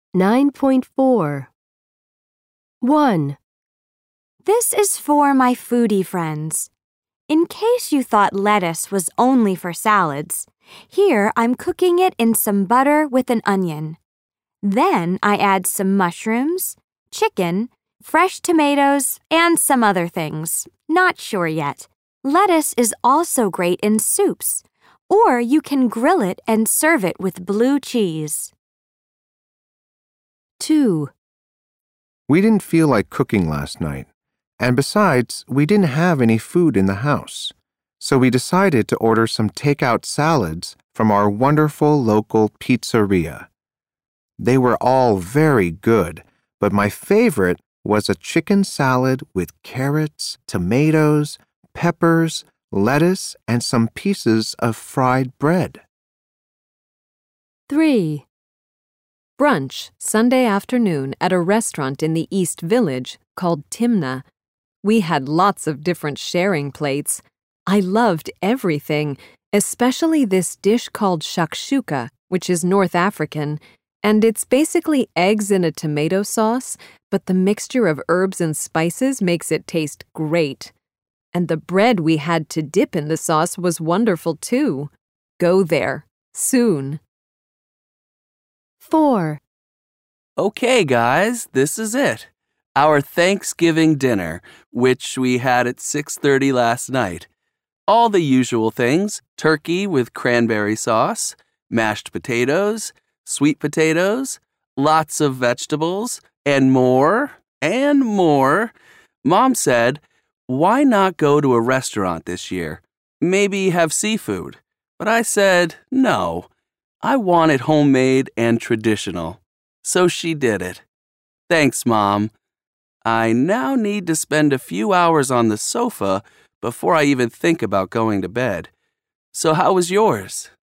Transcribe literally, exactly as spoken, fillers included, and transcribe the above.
nine point four. one. This is for my foodie friends. In case you thought lettuce was only for salads, here I'm cooking it in some butter with an onion. Then I add some mushrooms, chicken, fresh tomatoes, and some other things. Not sure yet. Lettuce is also great in soups, or you can grill it and serve it with blue cheese. two. We didn't feel like cooking last night, and besides, we didn't have any food in the house. So we decided to order some takeout salads from our wonderful local pizzeria. They were all very good, but my favorite was a chicken salad with carrots, tomatoes, peppers, lettuce, and some pieces of fried bread. three. Brunch Sunday afternoon at a restaurant in the East Village called Timna. We had lots of different sharing plates. I loved everything, especially this dish called shakshuka, which is North African, and it's basically eggs in a tomato sauce, but the mixture of herbs and spices makes it taste great. And the bread we had to dip in the sauce was wonderful too. Go there, soon. four. Okay, guys, this is it. Our Thanksgiving dinner, which we had at six thirty last night. All the usual things: turkey with cranberry sauce, mashed potatoes, sweet potatoes, lots of vegetables, and more, and more. Mom said, why not go to a restaurant this year? Maybe have seafood. But I said, no. I want it homemade and traditional. So she did it. Thanks, Mom. I now need to spend a few hours on the sofa before I even think about going to bed. So how was yours?